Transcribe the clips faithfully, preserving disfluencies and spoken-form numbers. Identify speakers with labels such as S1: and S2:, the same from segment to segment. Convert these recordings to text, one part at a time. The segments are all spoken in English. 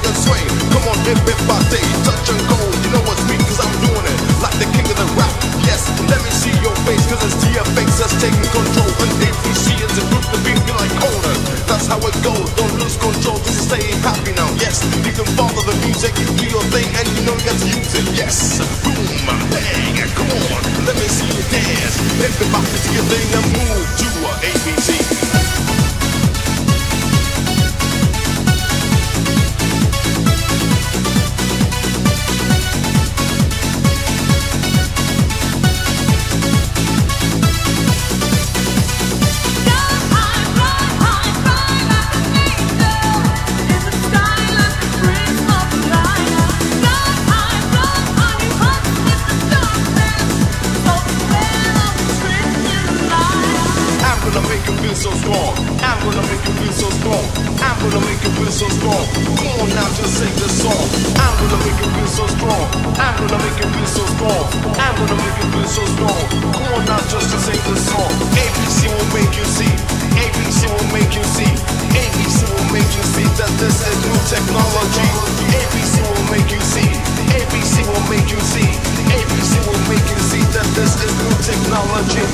S1: and sway. Come on, everybody, touch and go. You know what's me, cause I'm doing it like the king of the rap. Yes, let me see your face, cause it's T F X that's taking control. And A B C is a group to beat me like Conan. That's how it goes, don't lose control, just stay happy now. Yes, you can follow the music, do your thing, and you know you got to use it. Yes, boom, bang, come on, let me see you dance. Everybody do your thing and move to A B C. So strong, I'm gonna make you feel so strong. I'm gonna make you feel so strong. Come on now, just sing this song. I'm gonna make you feel so strong. I'm gonna make you feel so strong. I'm gonna make you feel so strong. Come on now, just to sing this song. A B C will make you see. A B C will make you see. A B C will make you see that this is new technology. A B C will make you see. A B C will make you see. A B C will make you see that this is new technology.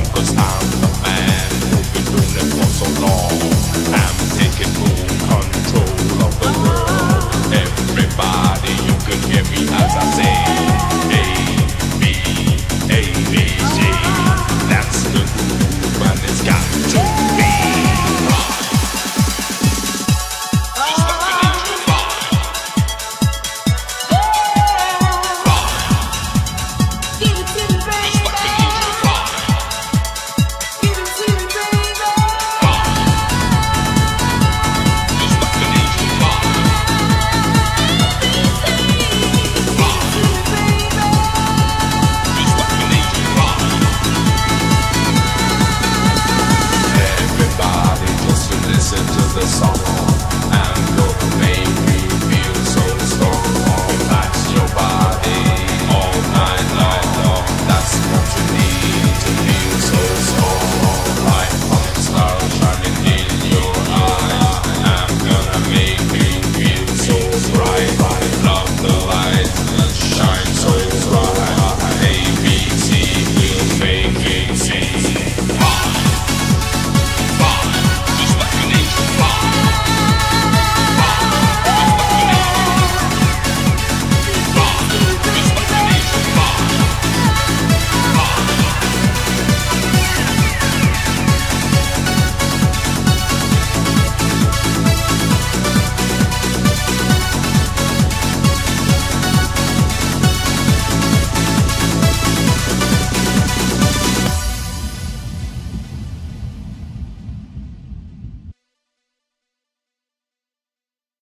S1: Control.